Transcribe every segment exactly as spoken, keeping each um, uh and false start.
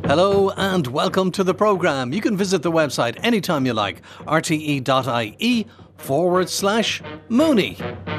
Hello and welcome to the programme. You can visit the website anytime you like, rte.ie forward slash Mooney.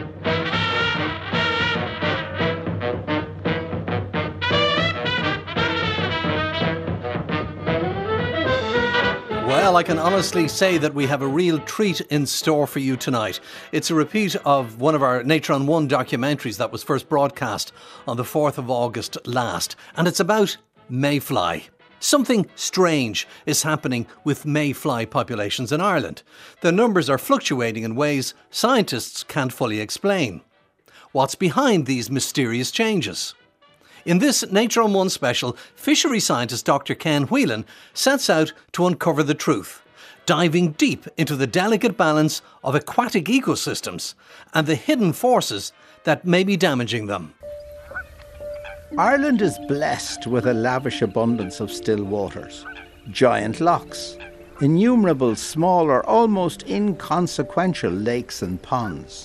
Well, I can honestly say that we have a real treat in store for you tonight. It's a repeat of one of our Nature on One documentaries that was first broadcast on the fourth of August last, and it's about mayfly. Something strange is happening with mayfly populations in Ireland. The numbers are fluctuating in ways scientists can't fully explain. What's behind these mysterious changes? In this Nature on One special, fishery scientist Doctor Ken Whelan sets out to uncover the truth, diving deep into the delicate balance of aquatic ecosystems and the hidden forces that may be damaging them. Ireland is blessed with a lavish abundance of still waters, giant lochs, innumerable smaller, almost inconsequential lakes and ponds.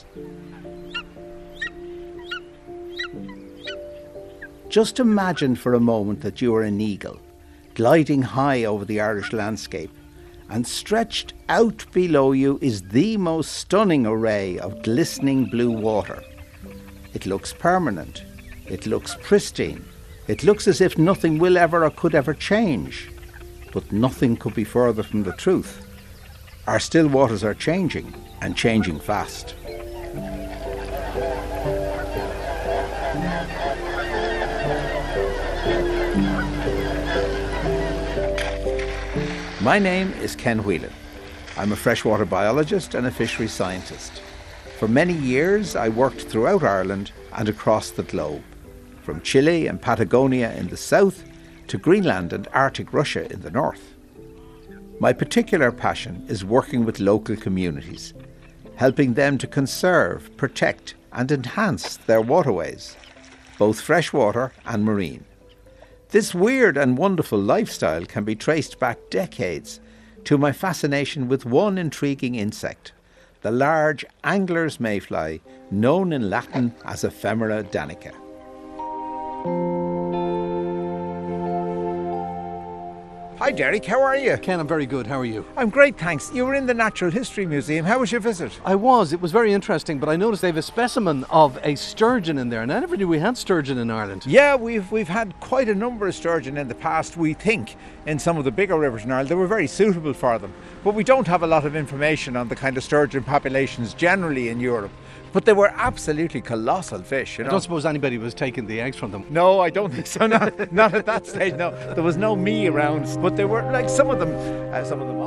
Just imagine for a moment that you are an eagle, gliding high over the Irish landscape, and stretched out below you is the most stunning array of glistening blue water. It looks permanent. It looks pristine. It looks as if nothing will ever or could ever change. But nothing could be further from the truth. Our still waters are changing, and changing fast. My name is Ken Whelan. I'm a freshwater biologist and a fisheries scientist. For many years I worked throughout Ireland and across the globe, from Chile and Patagonia in the south to Greenland and Arctic Russia in the north. My particular passion is working with local communities, helping them to conserve, protect and enhance their waterways, both freshwater and marine. This weird and wonderful lifestyle can be traced back decades to my fascination with one intriguing insect, the large angler's mayfly, known in Latin as Ephemera danica. Hi Derek, how are you? Ken, I'm very good. How are you? I'm great, thanks. You were in the Natural History Museum. How was your visit? I was. It was very interesting, but I noticed they have a specimen of a sturgeon in there, and I never knew we had sturgeon in Ireland. Yeah, we've we've had quite a number of sturgeon in the past, we think, in some of the bigger rivers in Ireland. They were very suitable for them. But we don't have a lot of information on the kind of sturgeon populations generally in Europe. But they were absolutely colossal fish, you know. I don't suppose anybody was taking the eggs from them. No, I don't think so. Not, not at that stage, no. There was no me around, but they were, like, some of them, uh, some of them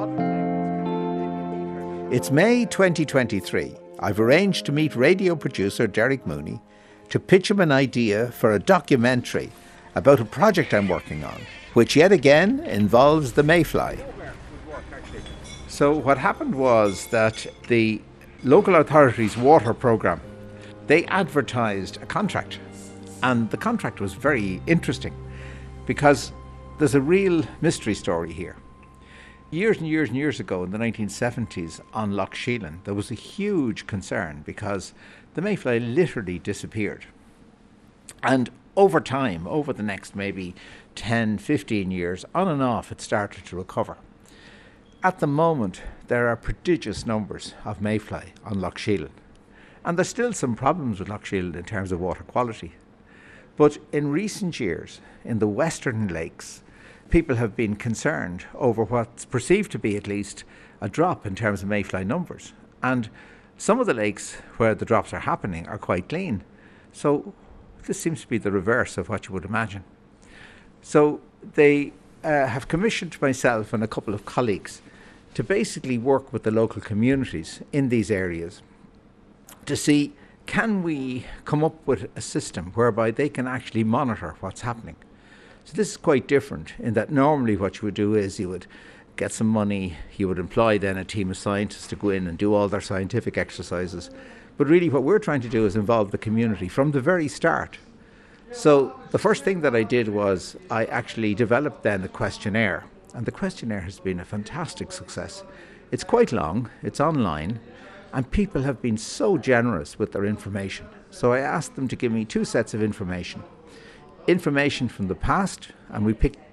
odd. It's May twenty twenty-three. I've arranged to meet radio producer Derek Mooney to pitch him an idea for a documentary about a project I'm working on, which yet again involves the mayfly. So what happened was that the local authorities' water programme, they advertised a contract, and the contract was very interesting because there's a real mystery story here. Years and years and years ago in the nineteen seventies on Loch Sheelin, there was a huge concern because the mayfly literally disappeared. And over time, over the next maybe ten, fifteen years, on and off, it started to recover. At the moment, there are prodigious numbers of mayfly on Loch Sheelin. And there's still some problems with Loch Sheelin in terms of water quality. But in recent years, in the western lakes, people have been concerned over what's perceived to be at least a drop in terms of mayfly numbers. And some of the lakes where the drops are happening are quite clean. So this seems to be the reverse of what you would imagine. So they uh, have commissioned myself and a couple of colleagues to basically work with the local communities in these areas to see, can we come up with a system whereby they can actually monitor what's happening. So this is quite different in that normally what you would do is you would get some money, you would employ then a team of scientists to go in and do all their scientific exercises. But really what we're trying to do is involve the community from the very start. So the first thing that I did was I actually developed then a questionnaire. And the questionnaire has been a fantastic success. It's quite long, it's online, and people have been so generous with their information. So I asked them to give me two sets of information. Information from the past, and we picked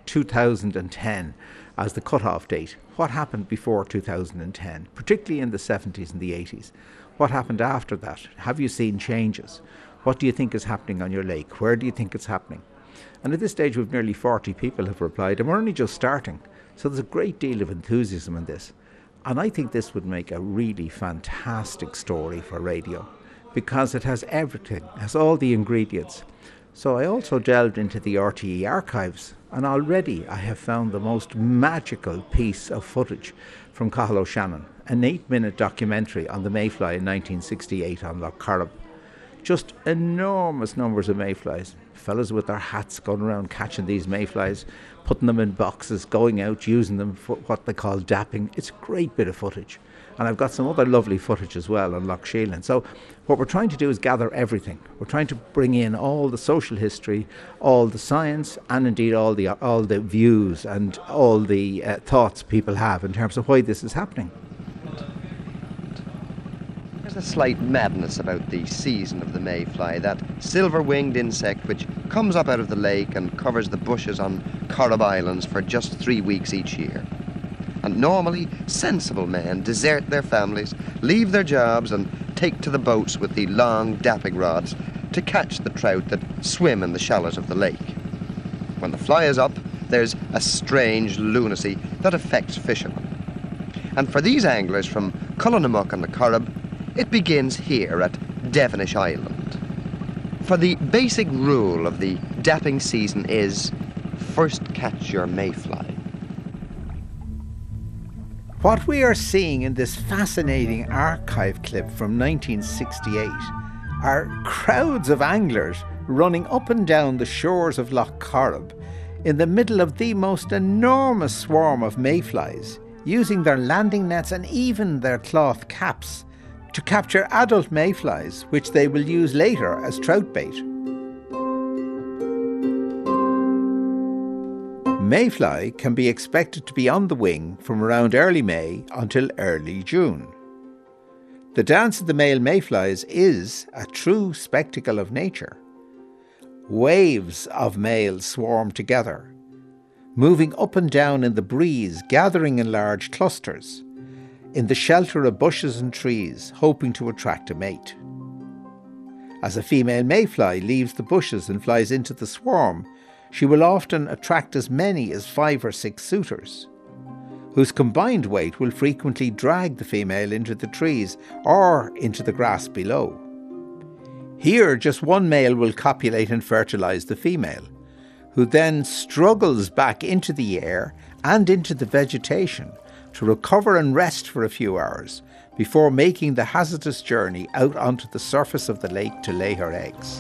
two thousand ten as the cut-off date. What happened before two thousand ten, particularly in the seventies and the eighties? What happened after that? Have you seen changes? What do you think is happening on your lake? Where do you think it's happening? And at this stage, we've nearly forty people have replied, and we're only just starting. So there's a great deal of enthusiasm in this. And I think this would make a really fantastic story for radio, because it has everything, it has all the ingredients. So I also delved into the R T E archives, and already I have found the most magical piece of footage from Cathal O'Shannon, an eight-minute documentary on the mayfly in nineteen sixty-eight on Lough Corrib. Just enormous numbers of mayflies. Fellas with their hats going around catching these mayflies, putting them in boxes, going out, using them for what they call dapping. It's a great bit of footage. And I've got some other lovely footage as well on Lough Sheelin. So what we're trying to do is gather everything. We're trying to bring in all the social history, all the science, and indeed all the all the views and all the uh, thoughts people have in terms of why this is happening. There's a slight madness about the season of the mayfly, that silver-winged insect which comes up out of the lake and covers the bushes on Corrib Islands for just three weeks each year. And normally, sensible men desert their families, leave their jobs and take to the boats with the long dapping rods to catch the trout that swim in the shallows of the lake. When the fly is up, there's a strange lunacy that affects fishermen. And for these anglers from Cullinamuck and the Corrib, it begins here at Devonish Island. For the basic rule of the dapping season is, first catch your mayfly. What we are seeing in this fascinating archive clip from nineteen sixty-eight are crowds of anglers running up and down the shores of Lough Corrib in the middle of the most enormous swarm of mayflies, using their landing nets and even their cloth caps to capture adult mayflies, which they will use later as trout bait. Mayfly can be expected to be on the wing from around early May until early June. The dance of the male mayflies is a true spectacle of nature. Waves of males swarm together, moving up and down in the breeze, gathering in large clusters, in the shelter of bushes and trees, hoping to attract a mate. As a female mayfly leaves the bushes and flies into the swarm, she will often attract as many as five or six suitors, whose combined weight will frequently drag the female into the trees or into the grass below. Here, just one male will copulate and fertilise the female, who then struggles back into the air and into the vegetation to recover and rest for a few hours before making the hazardous journey out onto the surface of the lake to lay her eggs.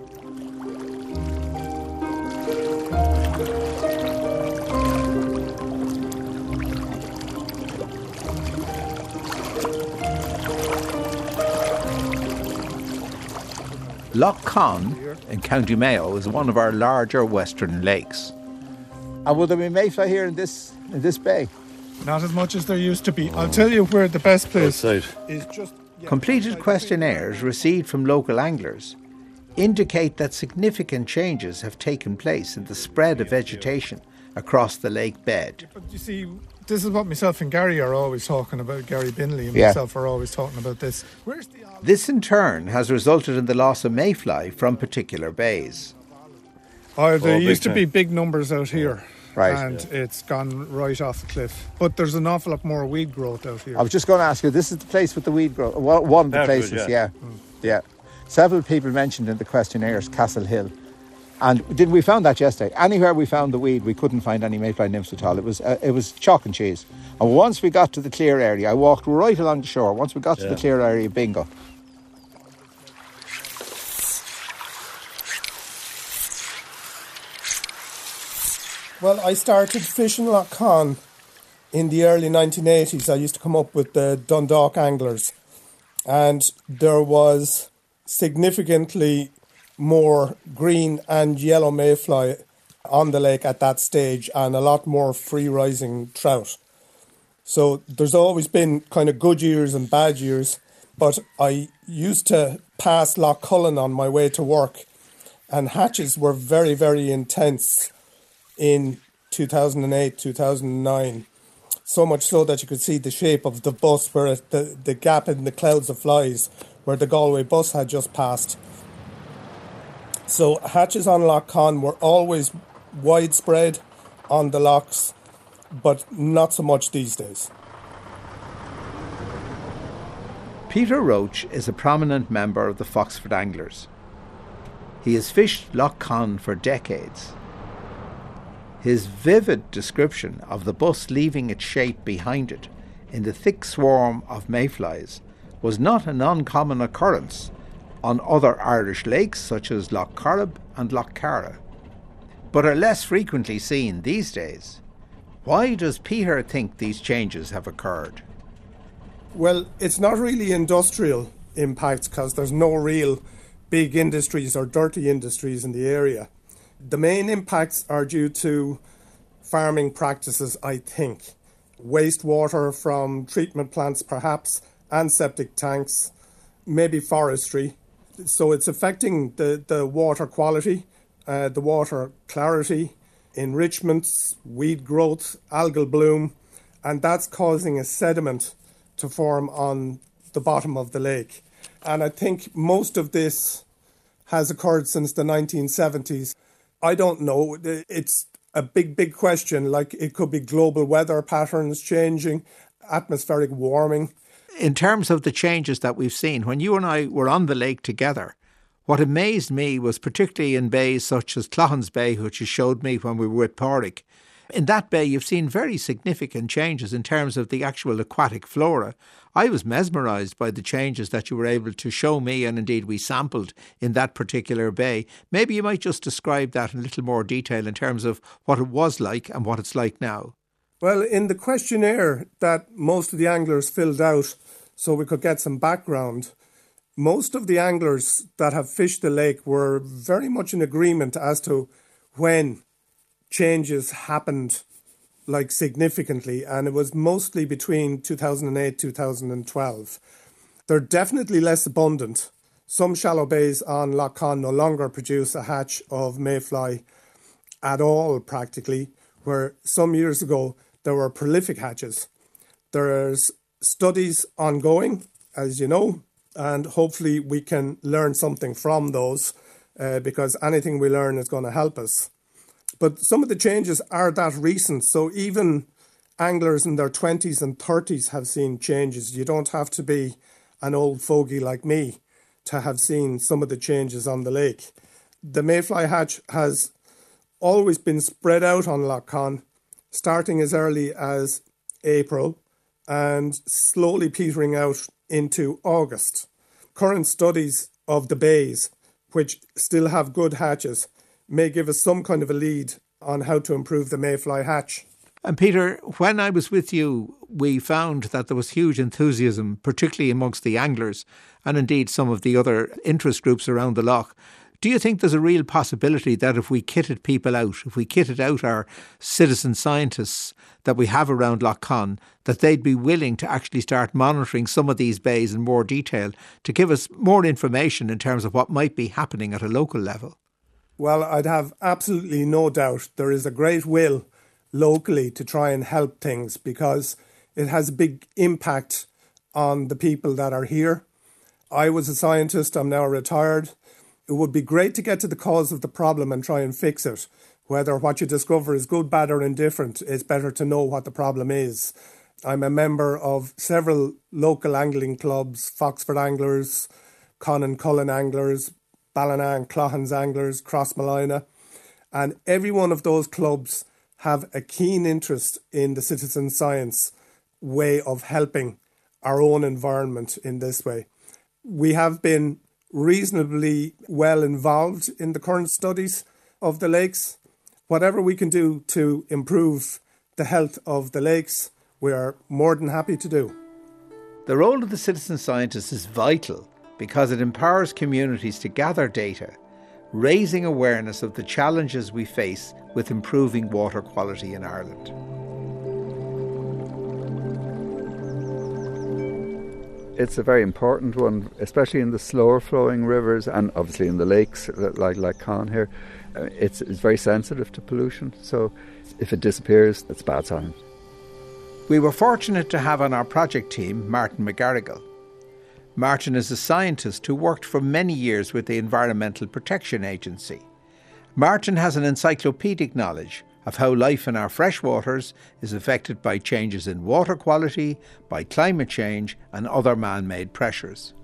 Lough Conn in County Mayo is one of our larger western lakes. And will there be mayfly here in this in this bay? Not as much as there used to be. I'll tell you where the best place Outside. is. Just yeah, Completed questionnaires received from local anglers indicate that significant changes have taken place in the spread of vegetation across the lake bed. But you see, this is what myself and Gary are always talking about. Gary Binley and Yeah. myself are always talking about this. Where's the This in turn has resulted in the loss of mayfly from particular bays. Oh, there Oh, big used to time. be big numbers out here. Right. And it's gone right off the cliff. But there's an awful lot more weed growth out here. I was just going to ask you, this is the place with the weed growth, one one of the That's good, places, yeah. yeah. yeah. Several people mentioned in the questionnaires Castle Hill. And did we found that yesterday? Anywhere we found the weed, we couldn't find any mayfly nymphs at all. It was uh, it was chalk and cheese. And once we got to the clear area, I walked right along the shore. Once we got to Yeah. the clear area, bingo. Well, I started fishing Lough Conn in the early nineteen eighties. I used to come up with the Dundalk anglers. And there was significantly more green and yellow mayfly on the lake at that stage and a lot more free-rising trout. So there's always been kind of good years and bad years, but I used to pass Lough Cullen on my way to work, and hatches were very, very intense in two thousand eight, two thousand nine. So much so that you could see the shape of the bus, where it, the, the gap in the clouds of flies where the Galway bus had just passed. So hatches on Lough Conn were always widespread on the locks, but not so much these days. Peter Roach is a prominent member of the Foxford Anglers. He has fished Lough Conn for decades. His vivid description of the bus leaving its shape behind it in the thick swarm of mayflies was not an uncommon occurrence on other Irish lakes such as Lough Corrib and Lough Carra, but are less frequently seen these days. Why does Peter think these changes have occurred? Well, it's not really industrial impacts because there's no real big industries or dirty industries in the area. The main impacts are due to farming practices, I think. Wastewater from treatment plants, perhaps, and septic tanks, maybe forestry. So it's affecting the, the water quality, uh, the water clarity, enrichments, weed growth, algal bloom, and that's causing a sediment to form on the bottom of the lake. And I think most of this has occurred since the nineteen seventies. I don't know. It's a big, big question. Like, it could be global weather patterns changing, atmospheric warming. In terms of the changes that we've seen, when you and I were on the lake together, what amazed me was particularly in bays such as Clohans Bay, which you showed me when we were with Pádraig. In that bay, you've seen very significant changes in terms of the actual aquatic flora. I was mesmerised by the changes that you were able to show me, and indeed we sampled in that particular bay. Maybe you might just describe that in a little more detail in terms of what it was like and what it's like now. Well, in the questionnaire that most of the anglers filled out, so we could get some background, most of the anglers that have fished the lake were very much in agreement as to when changes happened, like, significantly, and it was mostly between two thousand eight, two thousand twelve. They're definitely less abundant. Some shallow bays on Lough Conn no longer produce a hatch of mayfly at all, practically, where some years ago there were prolific hatches. There's studies ongoing, as you know, and hopefully we can learn something from those, uh, because anything we learn is going to help us. But some of the changes are that recent, so even anglers in their twenties and thirties have seen changes. You don't have to be an old fogey like me to have seen some of the changes on the lake. The mayfly hatch has always been spread out on Lough Conn, starting as early as April and slowly petering out into August. Current studies of the bays, which still have good hatches, may give us some kind of a lead on how to improve the mayfly hatch. And Peter, when I was with you, we found that there was huge enthusiasm, particularly amongst the anglers and indeed some of the other interest groups around the loch. Do you think there's a real possibility that if we kitted people out, if we kitted out our citizen scientists that we have around Lough Conn, that they'd be willing to actually start monitoring some of these bays in more detail to give us more information in terms of what might be happening at a local level? Well, I'd have absolutely no doubt there is a great will locally to try and help things, because it has a big impact on the people that are here. I was a scientist, I'm now retired. It would be great to get to the cause of the problem and try and fix it. Whether what you discover is good, bad or indifferent, it's better to know what the problem is. I'm a member of several local angling clubs, Foxford Anglers, Con and Cullen Anglers, Ballina and Clohans Anglers, Crossmolina, and every one of those clubs have a keen interest in the citizen science way of helping our own environment in this way. We have been reasonably well involved in the current studies of the lakes. Whatever we can do to improve the health of the lakes, we are more than happy to do. The role of the citizen scientist is vital because it empowers communities to gather data, raising awareness of the challenges we face with improving water quality in Ireland. It's a very important one, especially in the slower flowing rivers and obviously in the lakes like Lough Conn here. it's, it's very sensitive to pollution, so if it disappears, it's a bad sign. We were fortunate to have on our project team Martin McGarrigle. Martin is a scientist who worked for many years with the Environmental Protection Agency. Martin has an encyclopedic knowledge of how life in our freshwaters is affected by changes in water quality, by climate change and other man-made pressures.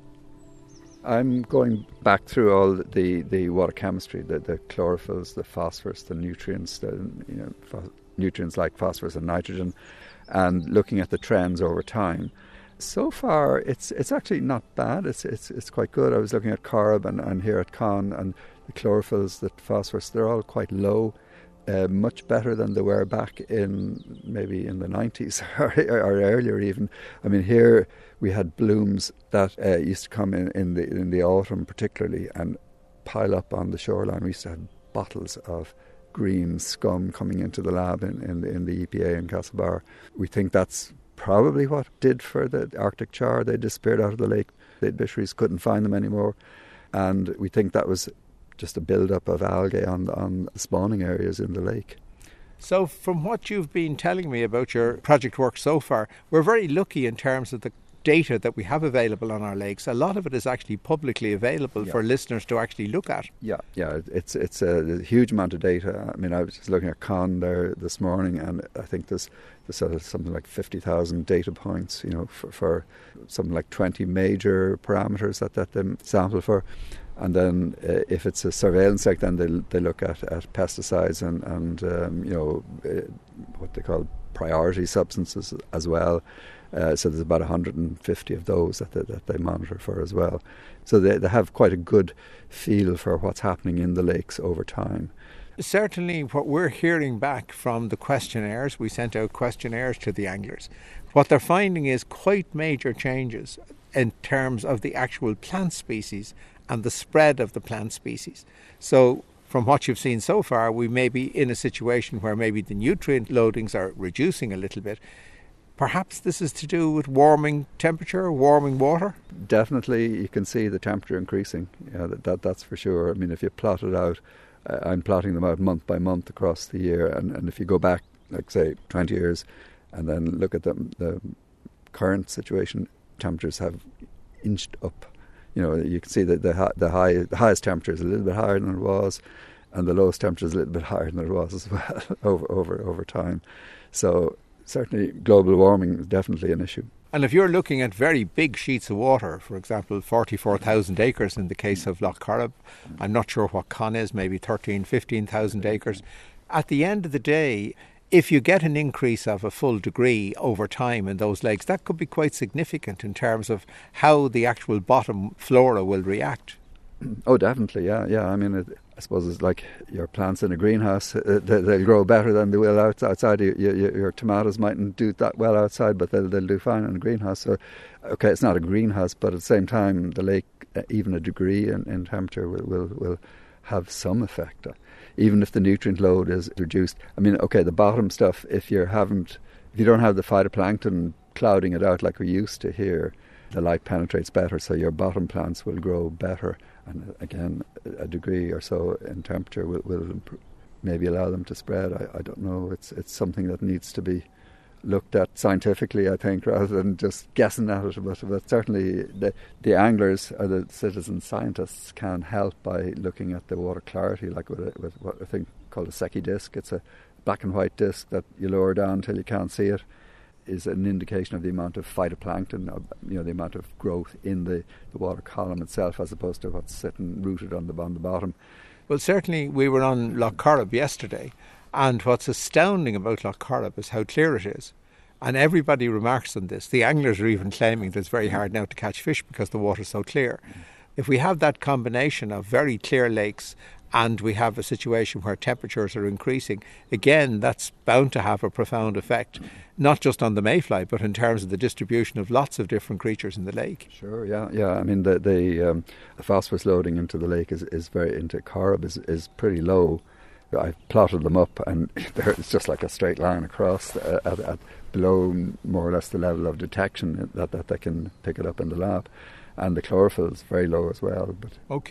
I'm going back through all the, the water chemistry, the, the chlorophylls, the phosphorus, the nutrients, the you know, pho- nutrients like phosphorus and nitrogen, and looking at the trends over time. So far, it's it's actually not bad. It's it's it's quite good. I was looking at Corrib and, and here at Con, and the chlorophylls, the phosphorus, they're all quite low. Uh, much better than they were back in maybe in the nineties or, or earlier even. I mean, here we had blooms that uh, used to come in, in the in the autumn particularly and pile up on the shoreline. We used to have bottles of green scum coming into the lab in, in, the, in the E P A in Castlebar. We think that's probably what did for the Arctic char. They disappeared out of the lake. The fisheries couldn't find them anymore. And we think that was just a build-up of algae on, on the spawning areas in the lake. So from what you've been telling me about your project work so far, we're very lucky in terms of the data that we have available on our lakes. A lot of it is actually publicly available yeah. for listeners to actually look at. Yeah, yeah, it's it's a huge amount of data. I mean, I was just looking at Con there this morning, and I think there's, there's sort of something like fifty thousand data points, you know, for, for something like twenty major parameters that, that they sample for. And then uh, if it's a surveillance site, then they they look at, at pesticides and, and um, you know, uh, what they call priority substances as well. Uh, so there's about one hundred fifty of those that they, that they monitor for as well. So they, they have quite a good feel for what's happening in the lakes over time. Certainly what we're hearing back from the questionnaires, we sent out questionnaires to the anglers, what they're finding is quite major changes in terms of the actual plant species and the spread of the plant species. So from what you've seen so far, we may be in a situation where maybe the nutrient loadings are reducing a little bit. Perhaps this is to do with warming temperature, warming water? Definitely, you can see the temperature increasing. Yeah, that, that that's for sure. I mean, if you plot it out, uh, I'm plotting them out month by month across the year, and, and if you go back, like say, twenty years, and then look at the, the current situation, temperatures have inched up. You know, you can see that the the high the highest temperature is a little bit higher than it was, and the lowest temperature is a little bit higher than it was as well over over over time. So certainly, global warming is definitely an issue. And if you're looking at very big sheets of water, for example, forty-four thousand acres in the case of Lough Corrib, I'm not sure what Con is, maybe thirteen, fifteen thousand acres. At the end of the day, if you get an increase of a full degree over time in those lakes, that could be quite significant in terms of how the actual bottom flora will react. Oh, definitely, yeah, yeah. I mean, it, I suppose it's like your plants in a greenhouse. Uh, they, they'll grow better than they will outside. You, you, your tomatoes mightn't do that well outside, but they'll, they'll do fine in a greenhouse. So, okay, it's not a greenhouse, but at the same time, the lake, uh, even a degree in, in temperature will, will, will have some effect. Uh, even if the nutrient load is reduced. I mean, okay, the bottom stuff, if you haven't, if you don't have the phytoplankton clouding it out like we used to here, the light penetrates better, so your bottom plants will grow better. And again, a degree or so in temperature will, will improve, maybe allow them to spread. I, I don't know. It's it's something that needs to be looked at scientifically, I think, rather than just guessing at it. But, but certainly the, the anglers or the citizen scientists can help by looking at the water clarity, like with, a, with what I think called a Secchi disc. It's a black and white disc that you lower down until you can't see it. Is an indication of the amount of phytoplankton, you know, the amount of growth in the, the water column itself, as opposed to what's sitting rooted on the on the bottom. Well, certainly we were on Lough Corrib yesterday, and what's astounding about Lough Corrib is how clear it is. And everybody remarks on this. The anglers are even claiming that it's very hard now to catch fish because the water's so clear. Mm. If we have that combination of very clear lakes and we have a situation where temperatures are increasing, again, that's bound to have a profound effect, not just on the mayfly, but in terms of the distribution of lots of different creatures in the lake. Sure, yeah, yeah. I mean, the the, um, the phosphorus loading into the lake is, is very, into Corrib is, is pretty low. I plotted them up, and it's just like a straight line across uh, at, at below more or less the level of detection that, that they can pick it up in the lab. And the chlorophyll is very low as well. But okay.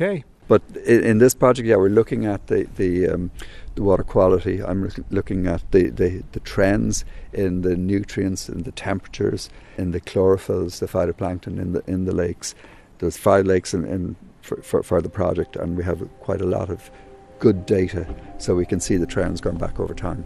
But in, in this project, yeah, we're looking at the the, um, the water quality. I'm look, looking at the, the, the trends in the nutrients, in the temperatures, in the chlorophylls, the phytoplankton in the in the lakes. There's five lakes in, in for, for, for the project, and we have quite a lot of good data, so we can see the trends going back over time.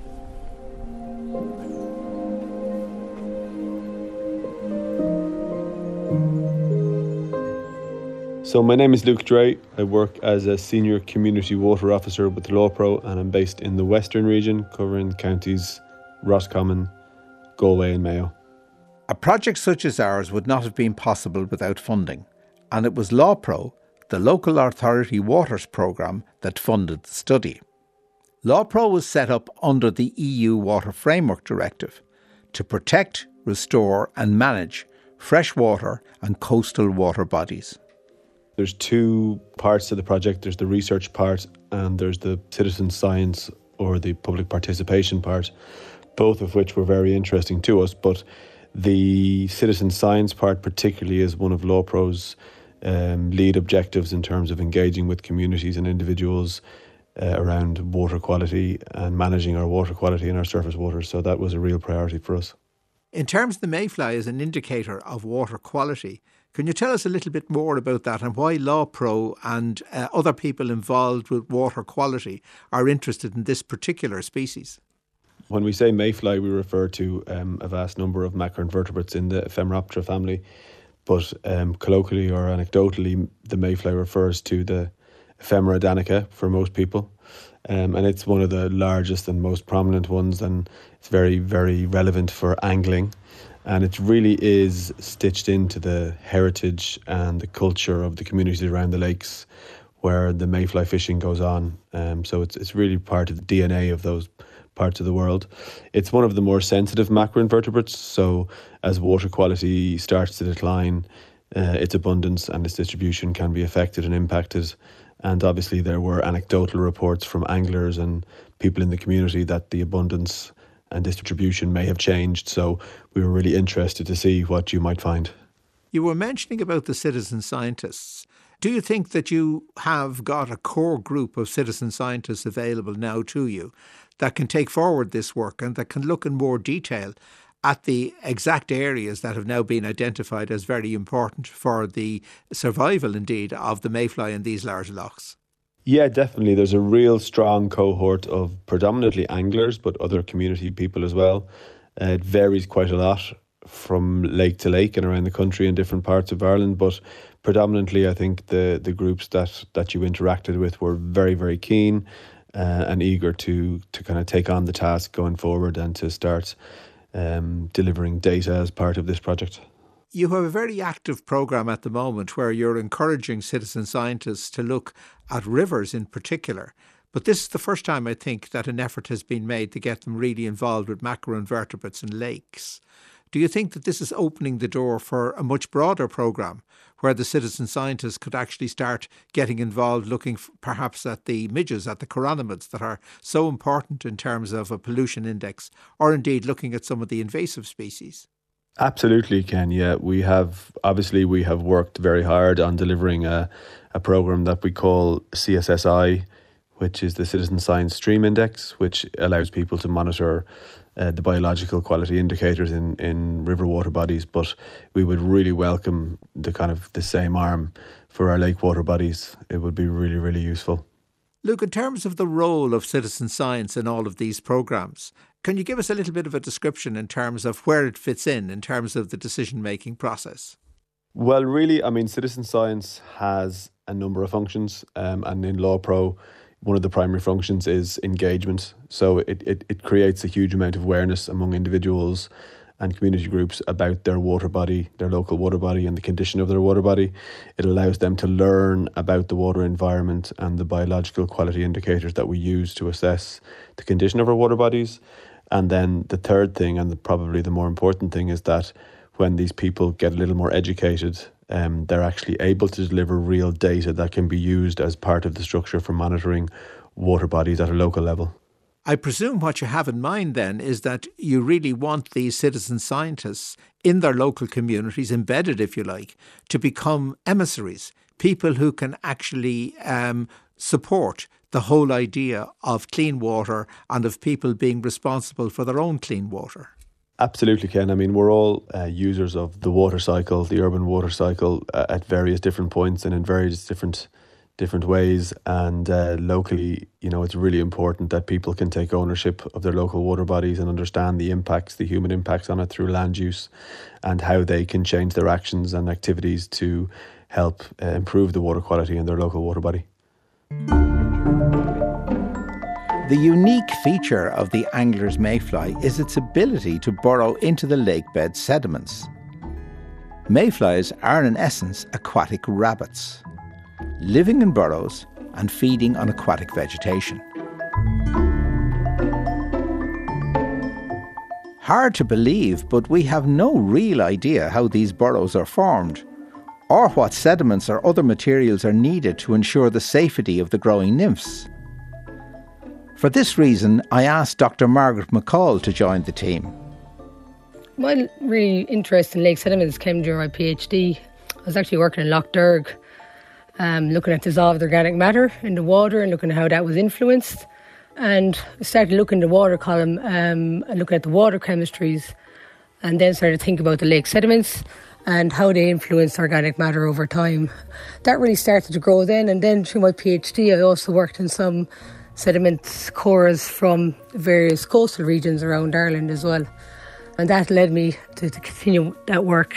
So my name is Luke Dre. I work as a Senior Community Water Officer with Lawpro, and I'm based in the Western region, covering counties Roscommon, Galway and Mayo. A project such as ours would not have been possible without funding, and it was Lawpro, the Local Authority Waters Programme, that funded the study. Lawpro was set up under the E U Water Framework Directive to protect, restore and manage freshwater and coastal water bodies. There's two parts to the project. There's the research part and there's the citizen science or the public participation part, both of which were very interesting to us. But the citizen science part particularly is one of Lawpro's um, lead objectives in terms of engaging with communities and individuals uh, around water quality and managing our water quality in our surface waters. So that was a real priority for us. In terms of the mayfly as an indicator of water quality, can you tell us a little bit more about that and why Lawpro and uh, other people involved with water quality are interested in this particular species? When we say mayfly, we refer to um, a vast number of macroinvertebrates in the Ephemeroptera family, but um, colloquially or anecdotally, the mayfly refers to the Ephemera danica for most people. Um, and it's one of the largest and most prominent ones, and it's very, very relevant for angling. And it really is stitched into the heritage and the culture of the communities around the lakes where the mayfly fishing goes on. Um, so it's it's really part of the D N A of those parts of the world. It's one of the more sensitive macroinvertebrates, so as water quality starts to decline, uh, its abundance and its distribution can be affected and impacted. And obviously there were anecdotal reports from anglers and people in the community that the abundance and distribution may have changed. So we were really interested to see what you might find. You were mentioning about the citizen scientists. Do you think that you have got a core group of citizen scientists available now to you that can take forward this work and that can look in more detail at the exact areas that have now been identified as very important for the survival, indeed, of the mayfly in these large lochs? Yeah, definitely. There's a real strong cohort of predominantly anglers, but other community people as well. Uh, it varies quite a lot from lake to lake and around the country in different parts of Ireland, but predominantly I think the, the groups that, that you interacted with were very, very keen uh, and eager to, to kind of take on the task going forward and to start um, delivering data as part of this project. You have a very active programme at the moment where you're encouraging citizen scientists to look at rivers in particular. But this is the first time, I think, that an effort has been made to get them really involved with macroinvertebrates and lakes. Do you think that this is opening the door for a much broader programme where the citizen scientists could actually start getting involved, looking f- perhaps at the midges, at the chironomids that are so important in terms of a pollution index, or indeed looking at some of the invasive species? Absolutely, Ken. Yeah, we have, obviously we have worked very hard on delivering a, a programme that we call C S S I, which is the Citizen Science Stream Index, which allows people to monitor uh, the biological quality indicators in, in river water bodies. But we would really welcome the kind of the same arm for our lake water bodies. It would be really, really useful. Luke, in terms of the role of citizen science in all of these programmes, can you give us a little bit of a description in terms of where it fits in, in terms of the decision-making process? Well, really, I mean, citizen science has a number of functions, um, and in Lawpro, one of the primary functions is engagement. So it, it, it creates a huge amount of awareness among individuals and community groups about their water body, their local water body and the condition of their water body. It allows them to learn about the water environment and the biological quality indicators that we use to assess the condition of our water bodies. And then the third thing, and the, probably the more important thing, is that when these people get a little more educated, um, they're actually able to deliver real data that can be used as part of the structure for monitoring water bodies at a local level. I presume what you have in mind then is that you really want these citizen scientists in their local communities, embedded if you like, to become emissaries, people who can actually um, support the whole idea of clean water and of people being responsible for their own clean water. Absolutely, Ken. I mean, we're all uh, users of the water cycle, the urban water cycle, uh, at various different points and in various different different ways. And uh, locally, you know, it's really important that people can take ownership of their local water bodies and understand the impacts, the human impacts on it through land use, and how they can change their actions and activities to help uh, improve the water quality in their local water body. The unique feature of the angler's mayfly is its ability to burrow into the lakebed sediments. Mayflies are in essence aquatic rabbits, living in burrows and feeding on aquatic vegetation. Hard to believe, but we have no real idea how these burrows are formed, or what sediments or other materials are needed to ensure the safety of the growing nymphs. For this reason, I asked Doctor Margaret McCall to join the team. My really interest in lake sediments came during my PhD. I was actually working in Lough Derg, um, looking at dissolved organic matter in the water and looking at how that was influenced. And I started looking at the water column um, and looking at the water chemistries, and then started to think about the lake sediments and how they influence organic matter over time. That really started to grow then, and then through my PhD I also worked in some sediment cores from various coastal regions around Ireland as well. And that led me to, to continue that work.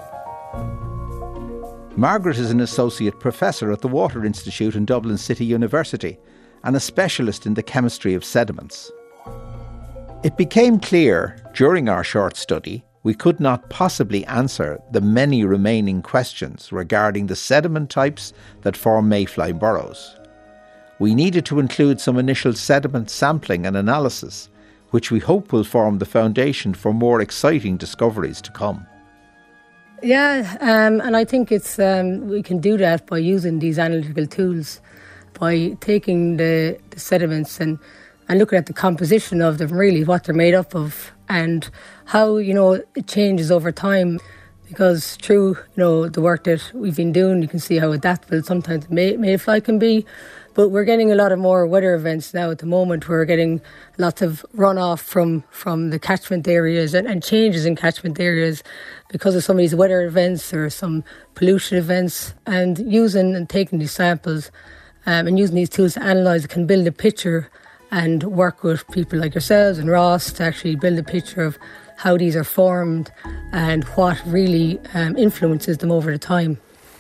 Margaret is an associate professor at the Water Institute in Dublin City University and a specialist in the chemistry of sediments. It became clear during our short study we could not possibly answer the many remaining questions regarding the sediment types that form mayfly burrows. We needed to include some initial sediment sampling and analysis, which we hope will form the foundation for more exciting discoveries to come. Yeah, um, and I think it's um, we can do that by using these analytical tools, by taking the, the sediments and, and looking at the composition of them, really, what they're made up of, and how, you know, it changes over time. Because through, you know, the work that we've been doing, you can see how adaptable sometimes may, mayfly can be. But we're getting a lot of more weather events now at the moment. We're getting lots of runoff from, from the catchment areas and, and changes in catchment areas because of some of these weather events or some pollution events. And using and taking these samples um, and using these tools to analyse it can build a picture and work with people like yourselves and Ross to actually build a picture of how these are formed and what really um, influences them over the time.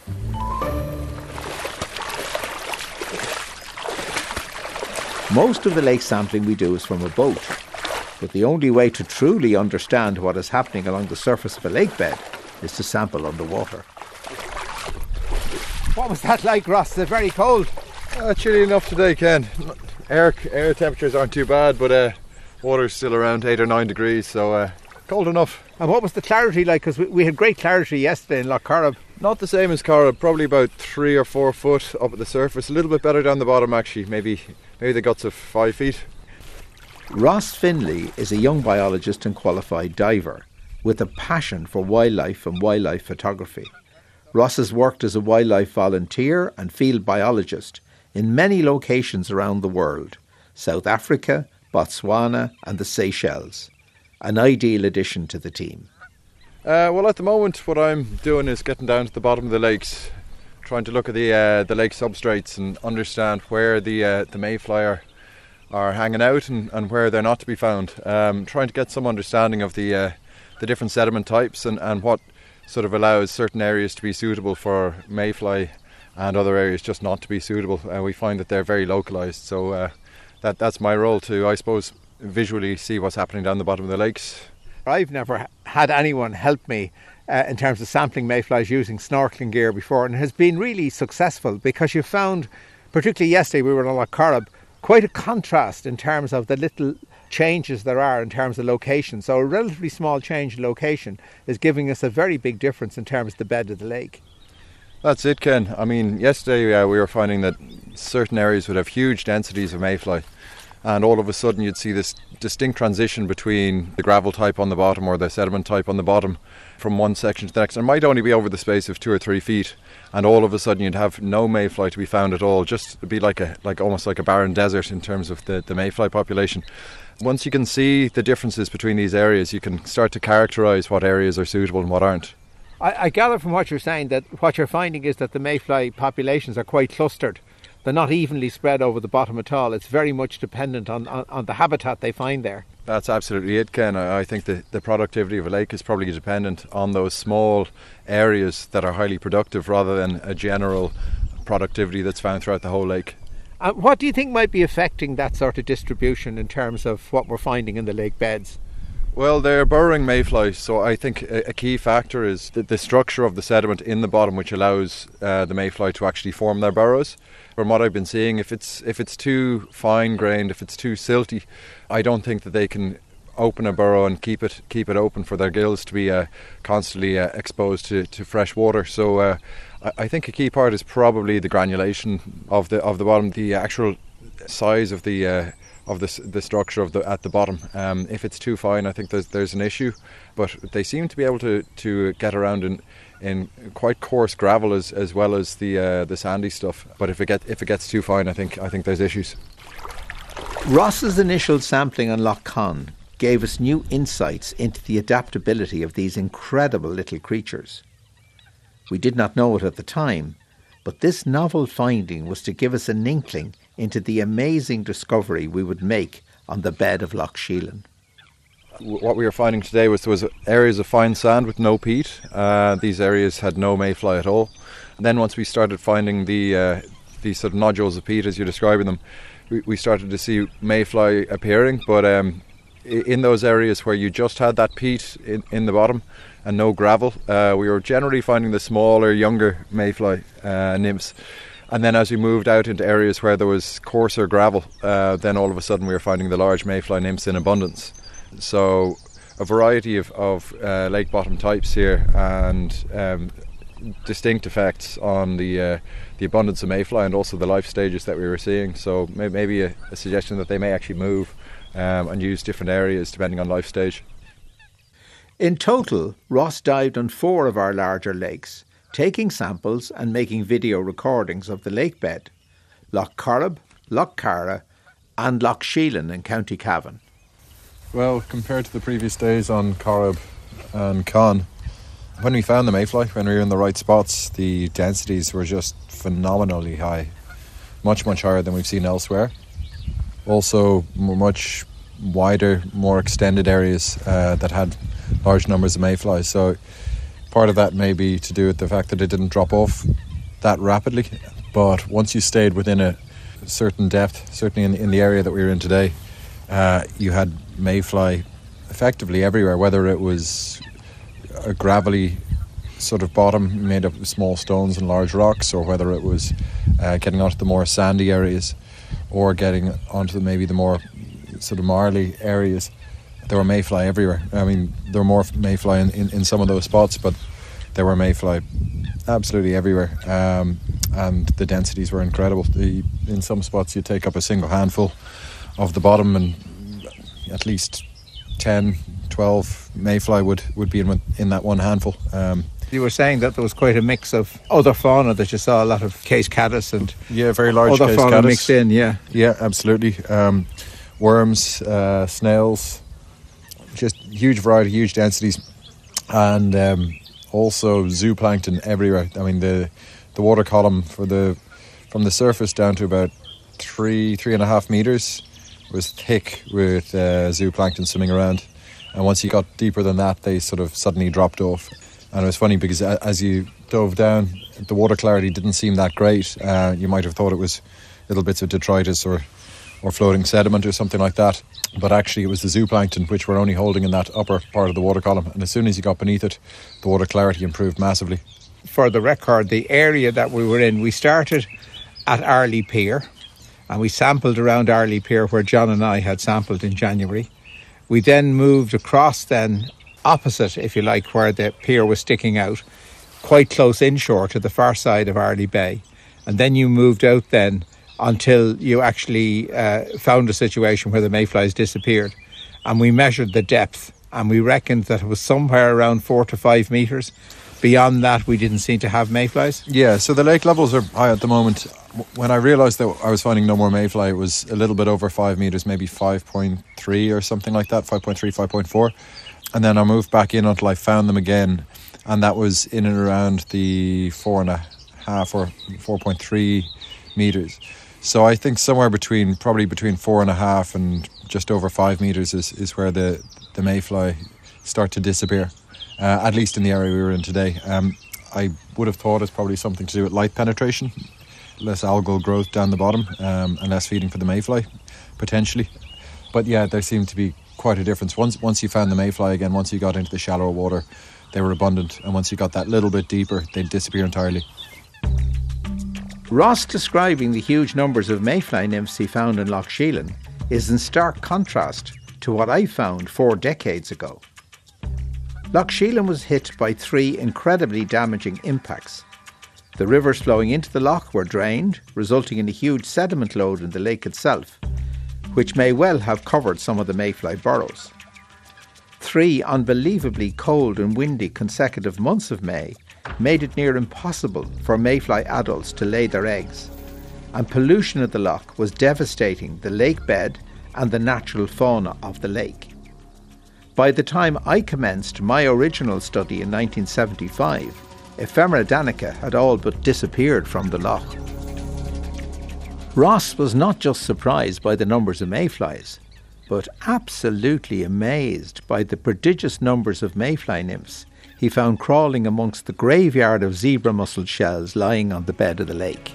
Most of the lake sampling we do is from a boat, but the only way to truly understand what is happening along the surface of a lake bed is to sample underwater. What was that like, Ross? Is it very cold? Uh, chilly enough today, Ken. Air, air temperatures aren't too bad, but uh, water's still around eight or nine degrees, so uh, cold enough. And what was the clarity like? Because we, we had great clarity yesterday in Lough Corrib. Not the same as Corrib, probably about three or four foot up at the surface. A little bit better down the bottom, actually. Maybe, maybe the guts of five feet. Ross Finlay is a young biologist and qualified diver with a passion for wildlife and wildlife photography. Ross has worked as a wildlife volunteer and field biologist in many locations around the world: South Africa, Botswana and the Seychelles. An ideal addition to the team. Uh, well, at the moment what I'm doing is getting down to the bottom of the lakes, trying to look at the uh, the lake substrates and understand where the uh, the mayfly are, are hanging out and, and where they're not to be found. Um, trying to get some understanding of the uh, the different sediment types and, and what sort of allows certain areas to be suitable for mayfly and other areas just not to be suitable. Uh, we find that they're very localised, so uh, that that's my role to, I suppose, visually see what's happening down the bottom of the lakes. I've never had anyone help me uh, in terms of sampling mayflies using snorkeling gear before, and it has been really successful because you found, particularly yesterday we were in Lough Corrib, quite a contrast in terms of the little changes there are in terms of location. So a relatively small change in location is giving us a very big difference in terms of the bed of the lake. That's it, Ken. I mean, yesterday uh, we were finding that certain areas would have huge densities of mayfly, and all of a sudden you'd see this distinct transition between the gravel type on the bottom or the sediment type on the bottom from one section to the next. It might only be over the space of two or three feet, and all of a sudden you'd have no mayfly to be found at all. Just be like a like almost like a barren desert in terms of the, the mayfly population. Once you can see the differences between these areas, you can start to characterise what areas are suitable and what aren't. I, I gather from what you're saying that what you're finding is that the mayfly populations are quite clustered. They're not evenly spread over the bottom at all. It's very much dependent on, on, on the habitat they find there. That's absolutely it, Ken. I, I think the, the productivity of a lake is probably dependent on those small areas that are highly productive rather than a general productivity that's found throughout the whole lake. Uh, what do you think might be affecting that sort of distribution in terms of what we're finding in the lake beds? Well, they're burrowing mayflies, so I think a, a key factor is the, the structure of the sediment in the bottom, which allows uh, the mayfly to actually form their burrows. From what I've been seeing, if it's if it's too fine-grained, if it's too silty, I don't think that they can open a burrow and keep it keep it open for their gills to be uh, constantly uh, exposed to, to fresh water. So uh, I, I think a key part is probably the granulation of the of the bottom, the actual size of the uh, of the the structure of the at the bottom. Um, if it's too fine, I think there's there's an issue. But they seem to be able to, to get around in in quite coarse gravel as as well as the uh, the sandy stuff. But if it get if it gets too fine, I think I think there's issues. Ross's initial sampling on Lough Conn gave us new insights into the adaptability of these incredible little creatures. We did not know it at the time, but this novel finding was to give us an inkling into the amazing discovery we would make on the bed of Lough Sheelin. What we were finding today was there was areas of fine sand with no peat. Uh, these areas had no mayfly at all. And then once we started finding the uh, these sort of nodules of peat, as you're describing them, we, we started to see mayfly appearing. But um, in those areas where you just had that peat in, in the bottom and no gravel, uh, we were generally finding the smaller, younger mayfly uh, nymphs. And then as we moved out into areas where there was coarser gravel, uh, then all of a sudden we were finding the large mayfly nymphs in abundance. So a variety of, of uh, lake bottom types here, and um, distinct effects on the uh, the abundance of mayfly and also the life stages that we were seeing. So may- maybe a, a suggestion that they may actually move um, and use different areas depending on life stage. In total, Ross dived on four of our larger lakes, taking samples and making video recordings of the lake bed: Lough Corrib, Lough Carra and Lough Sheelin in County Cavan. Well, compared to the previous days on Corrib and Conn, when we found the mayfly, when we were in the right spots, the densities were just phenomenally high. Much, much higher than we've seen elsewhere. Also, much wider, more extended areas uh, that had large numbers of mayflies. So part of that may be to do with the fact that it didn't drop off that rapidly. But once you stayed within a certain depth, certainly in, in the area that we were in today, uh, you had mayfly effectively everywhere, whether it was a gravelly sort of bottom made up of small stones and large rocks, or whether it was uh, getting onto the more sandy areas or getting onto the, maybe the more sort of marly areas. There were mayfly everywhere. I mean, there were more mayfly in, in, in some of those spots, but there were mayfly absolutely everywhere. Um, and the densities were incredible. The, in some spots you take up a single handful of the bottom and at least ten, twelve mayfly would, would be in, in that one handful. Um, You were saying that there was quite a mix of other fauna, that you saw a lot of case caddis and yeah, very large other case fauna caddis mixed in, yeah. Yeah, absolutely. Um, worms, uh, snails, just huge variety, huge densities, and um, also zooplankton everywhere. I mean, the the water column for the from the surface down to about three three and a half meters was thick with uh, zooplankton swimming around, and once you got deeper than that, they sort of suddenly dropped off. And it was funny because as you dove down, the water clarity didn't seem that great. Uh, you might have thought it was little bits of detritus or, or floating sediment or something like that. But actually it was the zooplankton which were only holding in that upper part of the water column. And as soon as you got beneath it, the water clarity improved massively. For the record, the area that we were in, we started at Arley Pier and we sampled around Arley Pier where John and I had sampled in January. We then moved across then opposite, if you like, where the pier was sticking out, quite close inshore to the far side of Arley Bay. And then you moved out then until you actually uh, found a situation where the mayflies disappeared. And we measured the depth, and we reckoned that it was somewhere around four to five metres. Beyond that, we didn't seem to have mayflies. Yeah, so the lake levels are high at the moment. When I realised that I was finding no more mayfly, it was a little bit over five metres, maybe five point three or something like that, five point three, five point four. And then I moved back in until I found them again, and that was in and around the four and a half or four point three metres. So I think somewhere between, probably between four and a half and just over five metres is, is where the, the mayfly start to disappear. Uh, at least in the area we were in today. Um, I would have thought it's probably something to do with light penetration, less algal growth down the bottom, um, and less feeding for the mayfly, potentially. But yeah, there seemed to be quite a difference. Once once you found the mayfly again, once you got into the shallower water, they were abundant, and once you got that little bit deeper, they'd disappear entirely. Ross describing the huge numbers of mayfly nymphs he found in Loch Sheelin is in stark contrast to what I found four decades ago. Loch Sheelin was hit by three incredibly damaging impacts. The rivers flowing into the loch were drained, resulting in a huge sediment load in the lake itself, which may well have covered some of the mayfly burrows. Three unbelievably cold and windy consecutive months of May made it near impossible for mayfly adults to lay their eggs, and pollution of the loch was devastating the lake bed and the natural fauna of the lake. By the time I commenced my original study in nineteen seventy-five, Ephemera danica had all but disappeared from the loch. Ross was not just surprised by the numbers of mayflies, but absolutely amazed by the prodigious numbers of mayfly nymphs he found crawling amongst the graveyard of zebra mussel shells lying on the bed of the lake.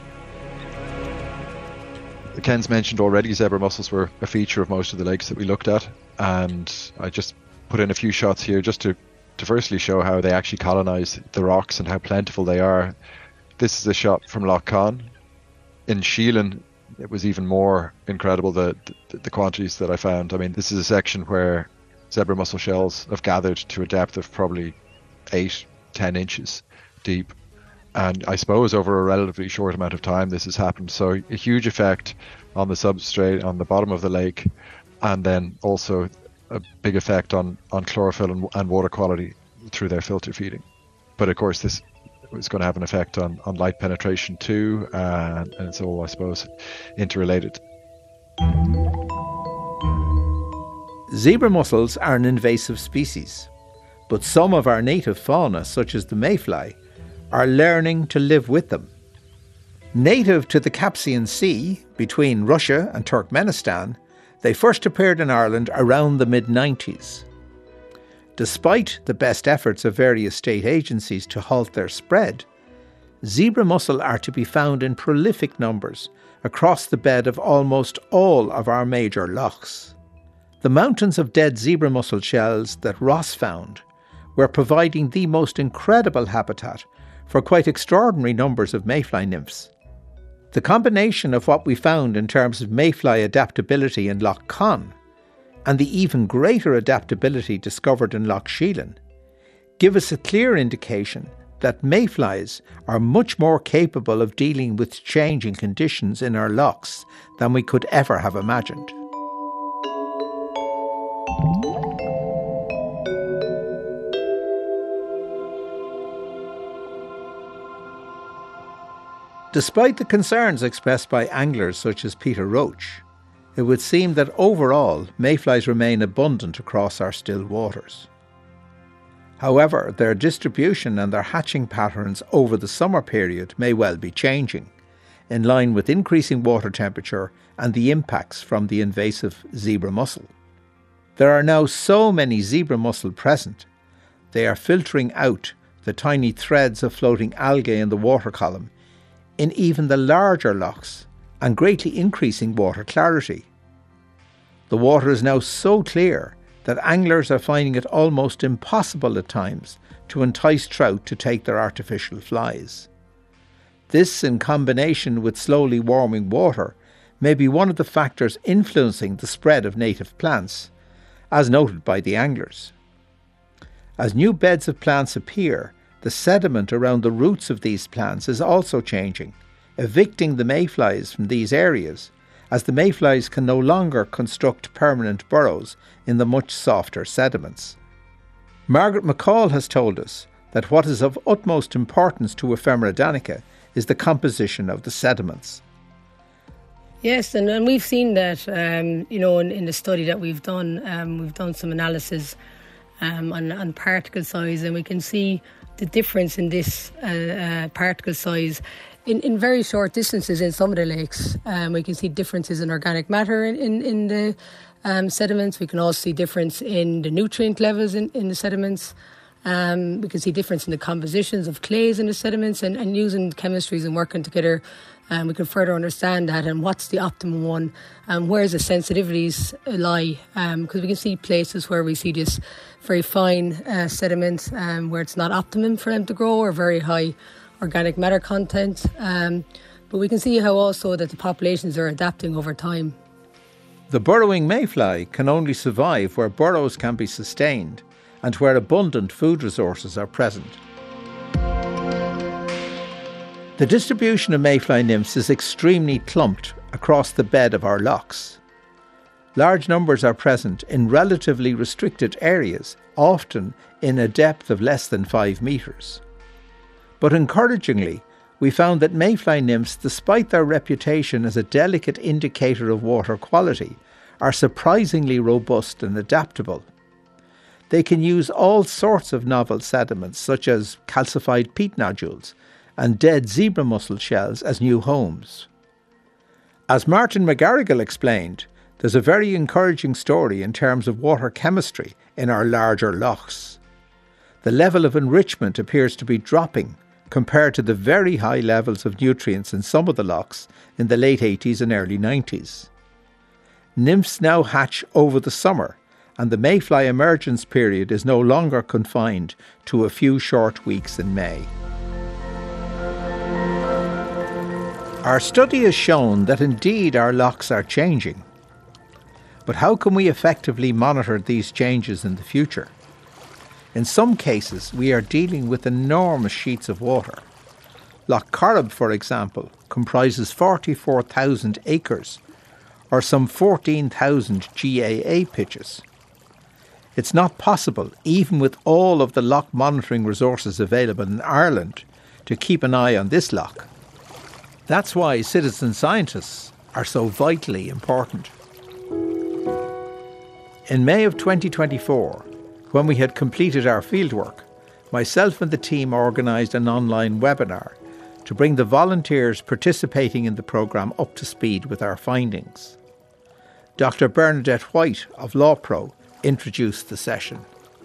Ken's mentioned already, zebra mussels were a feature of most of the lakes that we looked at, and I just put in a few shots here just to, to firstly show how they actually colonise the rocks and how plentiful they are. This is a shot from Loch Conn. In Sheelin, it was even more incredible, the, the, the quantities that I found. I mean, this is a section where zebra mussel shells have gathered to a depth of probably eight, ten inches deep. And I suppose over a relatively short amount of time this has happened. So a huge effect on the substrate, on the bottom of the lake, and then also a big effect on, on chlorophyll and, and water quality through their filter feeding. But of course this is going to have an effect on, on light penetration too, uh, and it's all, I suppose, interrelated. Zebra mussels are an invasive species, but some of our native fauna, such as the mayfly, are learning to live with them. Native to the Caspian Sea, between Russia and Turkmenistan, they first appeared in Ireland around the mid nineties. Despite the best efforts of various state agencies to halt their spread, zebra mussel are to be found in prolific numbers across the bed of almost all of our major lochs. The mountains of dead zebra mussel shells that Ross found were providing the most incredible habitat for quite extraordinary numbers of mayfly nymphs. The combination of what we found in terms of mayfly adaptability in Loch Conn and the even greater adaptability discovered in Loch Sheelin give us a clear indication that mayflies are much more capable of dealing with changing conditions in our lochs than we could ever have imagined. Despite the concerns expressed by anglers such as Peter Roach, it would seem that overall mayflies remain abundant across our still waters. However, their distribution and their hatching patterns over the summer period may well be changing, in line with increasing water temperature and the impacts from the invasive zebra mussel. There are now so many zebra mussel present, they are filtering out the tiny threads of floating algae in the water column in even the larger lochs and greatly increasing water clarity. The water is now so clear that anglers are finding it almost impossible at times to entice trout to take their artificial flies. This, in combination with slowly warming water, may be one of the factors influencing the spread of native plants, as noted by the anglers. As new beds of plants appear, the sediment around the roots of these plants is also changing, evicting the mayflies from these areas, as the mayflies can no longer construct permanent burrows in the much softer sediments. Margaret McCall has told us that what is of utmost importance to Ephemera danica is the composition of the sediments. Yes, and, and we've seen that, um, you know, in, in the study that we've done, um, we've done some analysis um, on, on particle size, and we can see the difference in this uh, uh, particle size in, in very short distances in some of the lakes. Um, we can see differences in organic matter in, in, in the um, sediments. We can also see difference in the nutrient levels in, in the sediments. Um, we can see difference in the compositions of clays in the sediments, and, and using chemistries and working together, um, we can further understand that and what's the optimum one, and um, where the sensitivities lie. Because um, we can see places where we see this very fine uh, sediment um, where it's not optimum for them to grow, or very high organic matter content. Um, but we can see how also that the populations are adapting over time. The burrowing mayfly can only survive where burrows can be sustained and where abundant food resources are present. The distribution of mayfly nymphs is extremely clumped across the bed of our lochs. Large numbers are present in relatively restricted areas, often in a depth of less than five metres. But encouragingly, we found that mayfly nymphs, despite their reputation as a delicate indicator of water quality, are surprisingly robust and adaptable. They can use all sorts of novel sediments, such as calcified peat nodules and dead zebra mussel shells, as new homes. As Martin McGarrigle explained, there's a very encouraging story in terms of water chemistry in our larger lochs. The level of enrichment appears to be dropping compared to the very high levels of nutrients in some of the lochs in the late eighties and early nineties. Nymphs now hatch over the summer, and the mayfly emergence period is no longer confined to a few short weeks in May. Our study has shown that indeed our lochs are changing. But how can we effectively monitor these changes in the future? In some cases, we are dealing with enormous sheets of water. Loch Corrib, for example, comprises forty-four thousand acres, or some fourteen thousand G A A pitches. It's not possible, even with all of the loch monitoring resources available in Ireland, to keep an eye on this loch. That's why citizen scientists are so vitally important. In May of twenty twenty-four, when we had completed our fieldwork, myself and the team organised an online webinar to bring the volunteers participating in the programme up to speed with our findings. Doctor Bernadette White of LawPro introduced the session.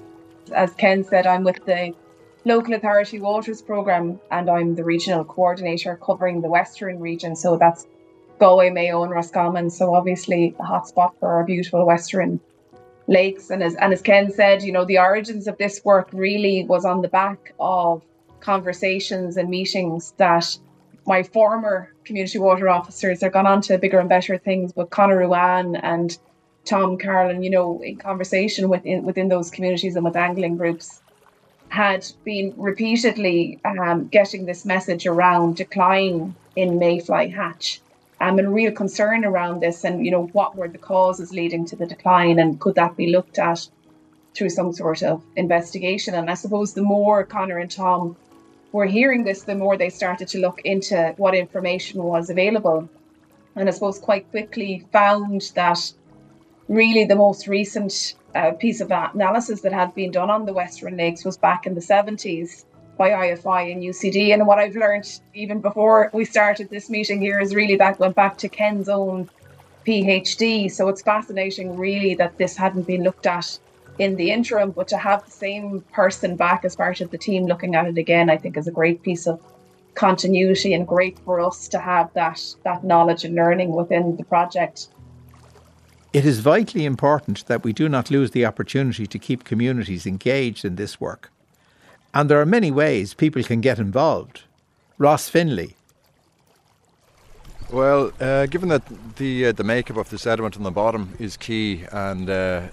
As Ken said, I'm with the Local Authority Waters Programme, and I'm the regional coordinator covering the Western region. So that's Galway, Mayo and Roscommon. So obviously a hotspot for our beautiful Western lakes. And as, and as Ken said, you know, the origins of this work really was on the back of conversations and meetings that my former community water officers are gone on to bigger and better things, but Conor Ruane and Tom Carlin, you know, in conversation within within those communities and with angling groups, had been repeatedly um, getting this message around decline in mayfly hatch, um, and real concern around this, and you know, what were the causes leading to the decline, and could that be looked at through some sort of investigation? And I suppose the more Conor and Tom were hearing this, the more they started to look into what information was available, and I suppose quite quickly found that really the most recent uh, piece of analysis that had been done on the Western Lakes was back in the seventies by I F I and U C D. And what I've learned even before we started this meeting here is really that went back to Ken's own PhD. So it's fascinating really that this hadn't been looked at in the interim, but to have the same person back as part of the team looking at it again, I think is a great piece of continuity, and great for us to have that, that knowledge and learning within the project. It is vitally important that we do not lose the opportunity to keep communities engaged in this work. And there are many ways people can get involved. Ross Finlay. Well, uh, given that the uh, the makeup of the sediment on the bottom is key, and uh,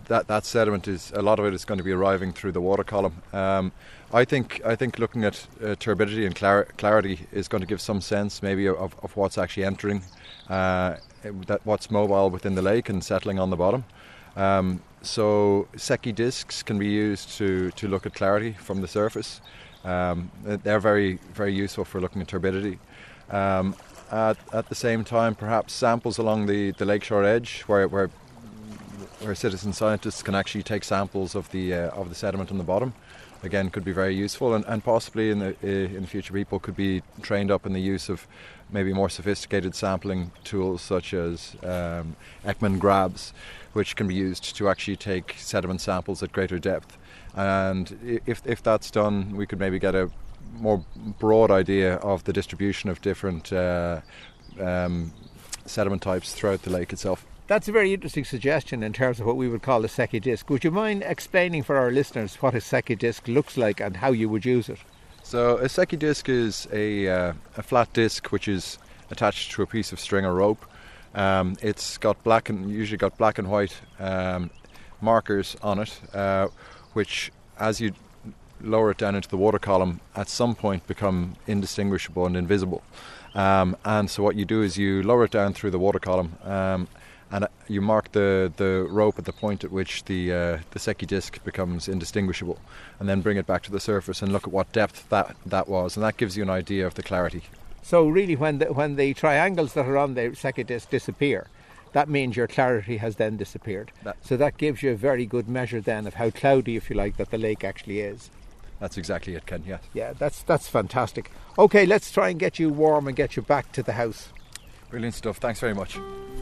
that, that sediment is, a lot of it is going to be arriving through the water column. Um, I think I think looking at uh, turbidity and clar- clarity is going to give some sense maybe of, of what's actually entering, uh, that what's mobile within the lake and settling on the bottom. Um, so Secchi discs can be used to, to look at clarity from the surface. Um, they're very very useful for looking at turbidity. Um, at, at the same time, perhaps samples along the, the lakeshore edge where where where citizen scientists can actually take samples of the uh, of the sediment on the bottom, again, could be very useful, and, and possibly in the uh, in the future people could be trained up in the use of maybe more sophisticated sampling tools such as um, Ekman grabs, which can be used to actually take sediment samples at greater depth. And if if that's done, we could maybe get a more broad idea of the distribution of different uh, um, sediment types throughout the lake itself. That's a very interesting suggestion in terms of what we would call a Secchi disc. Would you mind explaining for our listeners what a Secchi disc looks like and how you would use it? So a Secchi disc is a, uh, a flat disc which is attached to a piece of string or rope. Um, it's got black and usually got black and white um, markers on it, uh, which, as you lower it down into the water column, at some point become indistinguishable and invisible. Um, and so what you do is you lower it down through the water column, um, and you mark the, the rope at the point at which the uh, the Secchi disc becomes indistinguishable, and then bring it back to the surface and look at what depth that, that was, and that gives you an idea of the clarity. So really when the, when the triangles that are on the Secchi disc disappear, that means your clarity has then disappeared. That, so that gives you a very good measure then of how cloudy, if you like, that the lake actually is. That's exactly it, Ken, yeah. Yeah, that's that's fantastic. OK, let's try and get you warm and get you back to the house. Brilliant stuff, thanks very much.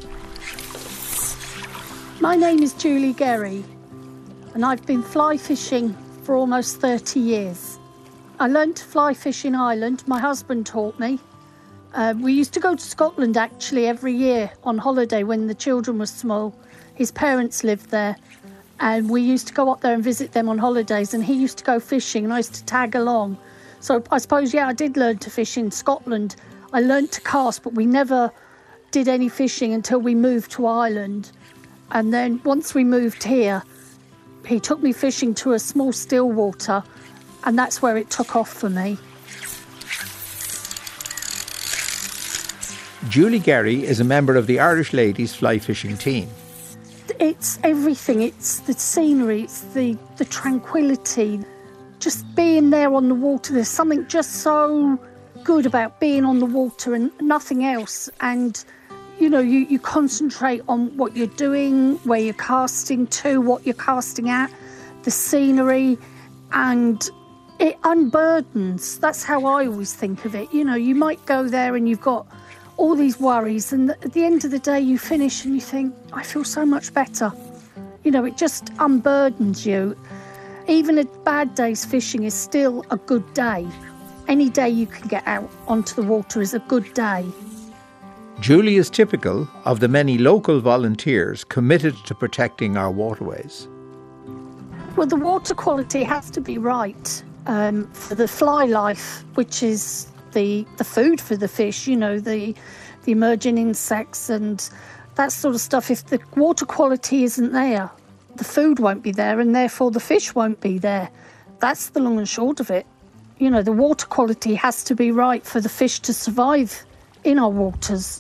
My name is Julie Gerry, and I've been fly fishing for almost thirty years. I learned to fly fish in Ireland. My husband taught me. Uh, we used to go to Scotland actually every year on holiday when the children were small. His parents lived there, and we used to go up there and visit them on holidays, and he used to go fishing and I used to tag along. So I suppose, yeah, I did learn to fish in Scotland. I learned to cast, but we never did any fishing until we moved to Ireland. And then once we moved here, he took me fishing to a small still water, and that's where it took off for me. Julie Gerry is a member of the Irish Ladies fly fishing team. It's everything. It's the scenery, it's the, the tranquility. Just being there on the water, there's something just so good about being on the water and nothing else. And you know, you, you concentrate on what you're doing, where you're casting to, what you're casting at, the scenery, and it unburdens. That's how I always think of it. You know, you might go there and you've got all these worries, and at the end of the day you finish and you think, I feel so much better. You know, it just unburdens you. Even a bad day's fishing is still a good day. Any day you can get out onto the water is a good day. Julie is typical of the many local volunteers committed to protecting our waterways. Well, the water quality has to be right um, for the fly life, which is the the food for the fish, you know, the the emerging insects and that sort of stuff. If the water quality isn't there, the food won't be there, and therefore the fish won't be there. That's the long and short of it. You know, the water quality has to be right for the fish to survive in our waters.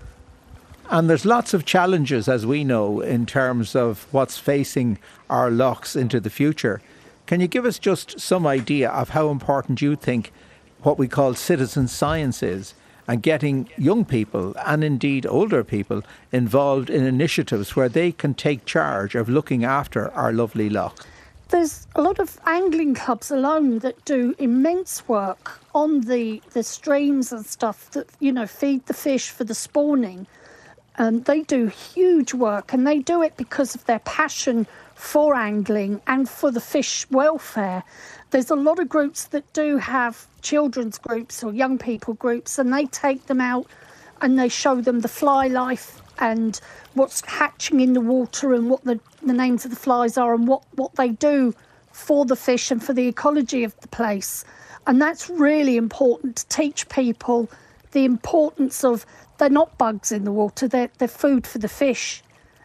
And there's lots of challenges, as we know, in terms of what's facing our lochs into the future. Can you give us just some idea of how important you think what we call citizen science is, and getting young people and indeed older people involved in initiatives where they can take charge of looking after our lovely loch? There's a lot of angling clubs alone that do immense work on the, the streams and stuff that, you know, feed the fish for the spawning. Um, they do huge work, and they do it because of their passion for angling and for the fish welfare. There's a lot of groups that do have children's groups or young people groups, and they take them out and they show them the fly life and what's hatching in the water and what the, the names of the flies are and what, what they do for the fish and for the ecology of the place. And that's really important, to teach people the importance of, they're not bugs in the water, they're, they're food for the fish.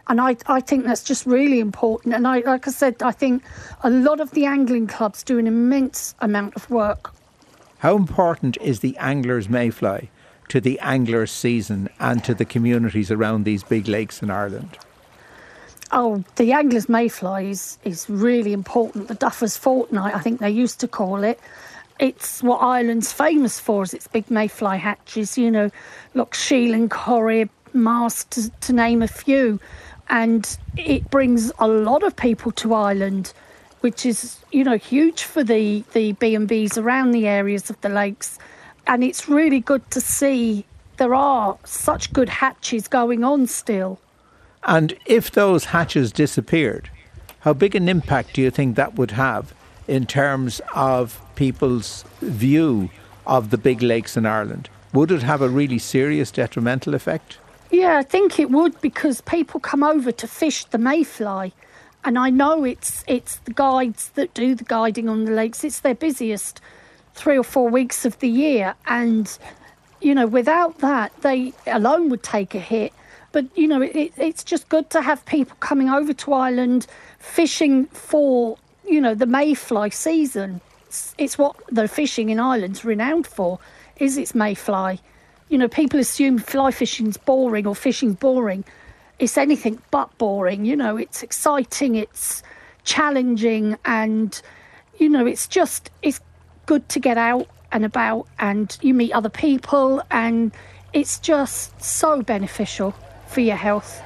And I, I think that's just really important. And I, like I said, I think a lot of the angling clubs do an immense amount of work. How important is the angler's mayfly to the angler's season and to the communities around these big lakes in Ireland? Oh, the angler's mayfly is, is really important. The Duffer's Fortnight, I think they used to call it. It's what Ireland's famous for, is its big mayfly hatches, you know, Loch Shiel, Corrib, Mars, to, to name a few. And it brings a lot of people to Ireland, which is, you know, huge for the, the B and Bs around the areas of the lakes. And it's really good to see there are such good hatches going on still. And if those hatches disappeared, how big an impact do you think that would have in terms of people's view of the big lakes in Ireland? Would it have a really serious detrimental effect? Yeah, I think it would, because people come over to fish the mayfly. And I know it's it's the guides that do the guiding on the lakes. It's their busiest three or four weeks of the year. And, you know, without that, they alone would take a hit. But, you know, it, it's just good to have people coming over to Ireland fishing for, you know, the mayfly season. It's, it's what the fishing in Ireland's renowned for, is its mayfly. You know, people assume fly fishing's boring or fishing's boring. It's anything but boring. You know, it's exciting, it's challenging, and, you know, it's just, it's good to get out and about and you meet other people, and it's just so beneficial for your health.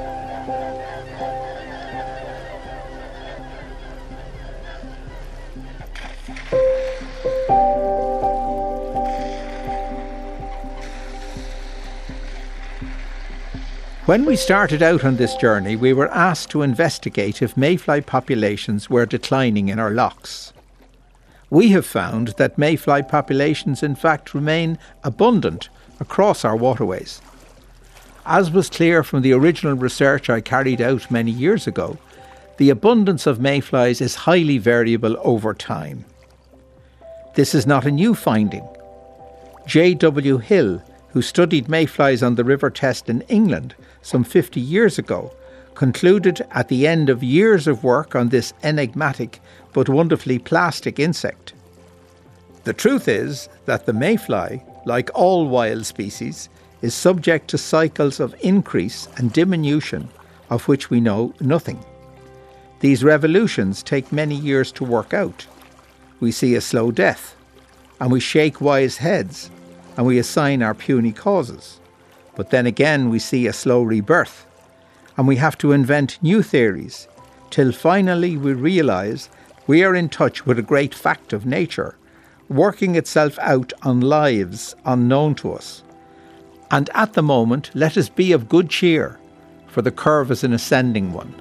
When we started out on this journey, we were asked to investigate if mayfly populations were declining in our lochs. We have found that mayfly populations in fact remain abundant across our waterways. As was clear from the original research I carried out many years ago, the abundance of mayflies is highly variable over time. This is not a new finding. J W Hill, who studied mayflies on the River Test in England some fifty years ago, concluded at the end of years of work on this enigmatic but wonderfully plastic insect. The truth is that the mayfly, like all wild species, is subject to cycles of increase and diminution of which we know nothing. These revolutions take many years to work out. We see a slow death, and we shake wise heads, and we assign our puny causes. But then again we see a slow rebirth, and we have to invent new theories, till finally we realise we are in touch with a great fact of nature, working itself out on lives unknown to us. And at the moment, let us be of good cheer, for the curve is an ascending one.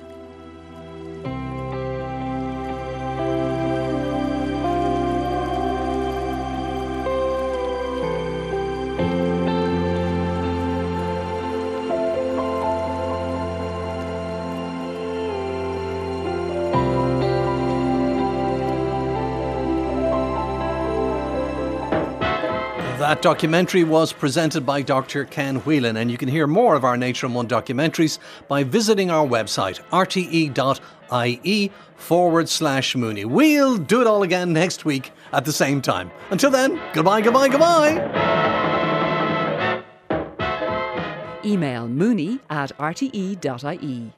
That documentary was presented by Doctor Ken Whelan, and you can hear more of our Nature in One documentaries by visiting our website, rte.ie forward slash Mooney. We'll do it all again next week at the same time. Until then, goodbye, goodbye, goodbye. Email mooney at rte.ie.